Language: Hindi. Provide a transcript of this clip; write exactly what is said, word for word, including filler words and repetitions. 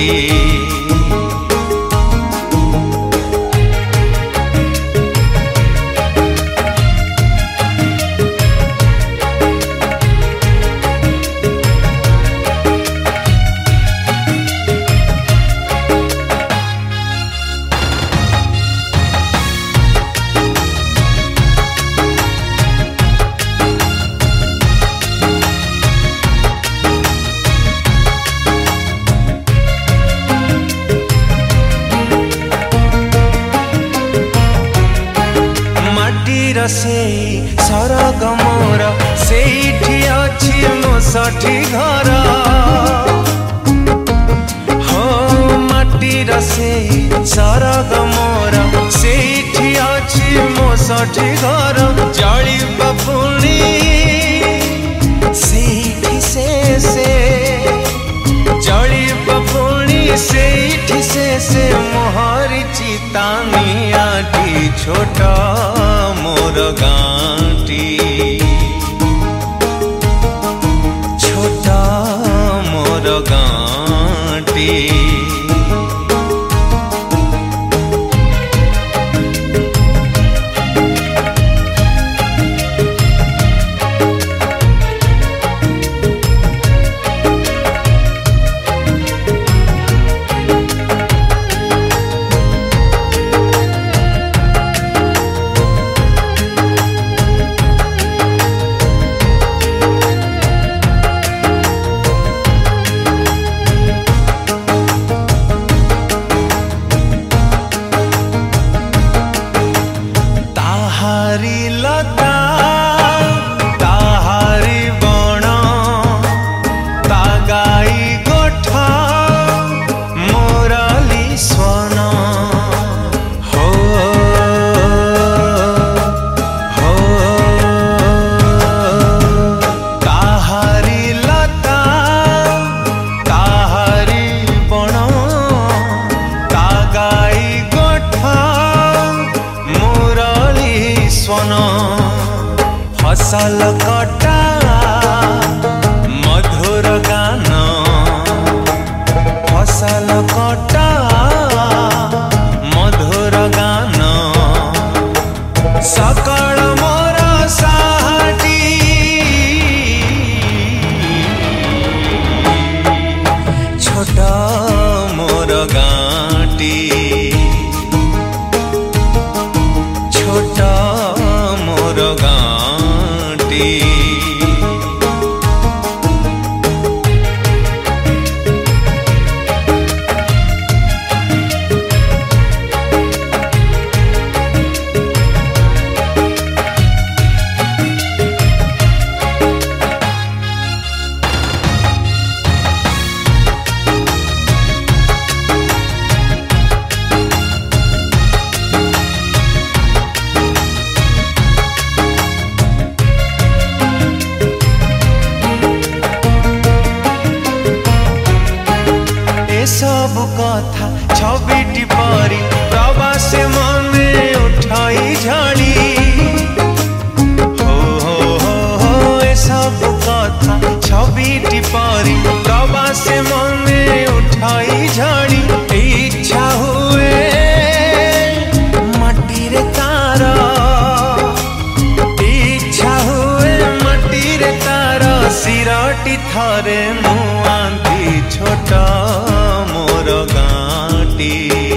गाँटी। से सरग मोर सेठी अछि मो साठी घर हो माटीर से सरग मोर सेठी अछि मो साठी घर जड़ी बपुणी सेठी से से जड़ी बपुणी सेठी से से मोहरी चितानियाटी छोटा मोर गाँटी छोटा मोर गाँटी। ताहारी लता ताहारी बण तागाई गोठा मोरली स्वन हो हो ताहारी लता ताहारी बण तागाई गोठा स्वन फसल कटा मधुर गान फसल कटा मधुर गान सकल मोर साटी छोटा मोर गाँटी छोटा मोर गाँटी। सब कथा छविटी परी प्रवास मने उठाई झाड़ी हो हो हो हो ए सब कथा छविटी परी प्रवास मने उठाई झाड़ी इच्छा हुए माटी रे तार इच्छा हुए माटी रे तार सिरटी थरे मुआंती छोटा मोर गाँटी।